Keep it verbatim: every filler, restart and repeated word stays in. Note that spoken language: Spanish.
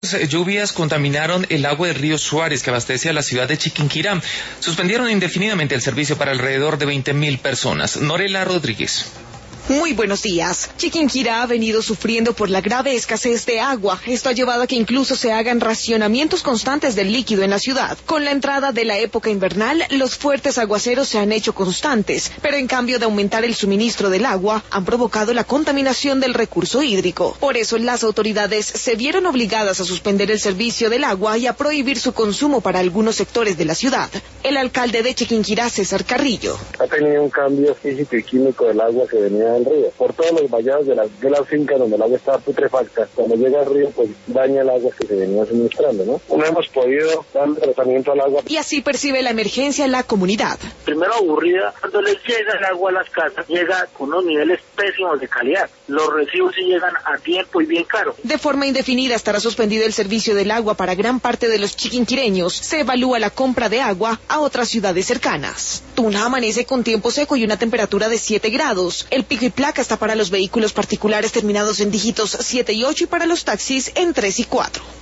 Lluvias contaminaron el agua del río Suárez, que abastece a la ciudad de Chiquinquirá. Suspendieron indefinidamente el servicio para alrededor de veinte mil personas. Norela Rodríguez. Muy buenos días. Chiquinquirá ha venido sufriendo por la grave escasez de agua. Esto ha llevado a que incluso se hagan racionamientos constantes del líquido en la ciudad. Con la entrada de la época invernal, los fuertes aguaceros se han hecho constantes, pero en cambio de aumentar el suministro del agua, han provocado la contaminación del recurso hídrico. Por eso las autoridades se vieron obligadas a suspender el servicio del agua y a prohibir su consumo para algunos sectores de la ciudad. El alcalde de Chiquinquirá, César Carrillo. Ha tenido un cambio físico y químico del agua que venía del río, por todos los vallados de las de la finca donde el agua estaba putrefacta. Cuando llega al río, pues daña el agua que se venía suministrando, ¿no? No hemos podido dar tratamiento al agua. Y así percibe la emergencia la comunidad. Primero aburrida, cuando les llega el agua a las casas, llega con unos niveles pésimos de calidad. Los recibos sí llegan a tiempo y bien caro. De forma indefinida estará suspendido el servicio del agua para gran parte de los chiquinquireños. Se evalúa la compra de agua a otras ciudades cercanas. Tuna amanece con tiempo seco y una temperatura de siete grados. El pico y placa está para los vehículos particulares terminados en dígitos siete y ocho y para los taxis en tres y cuatro.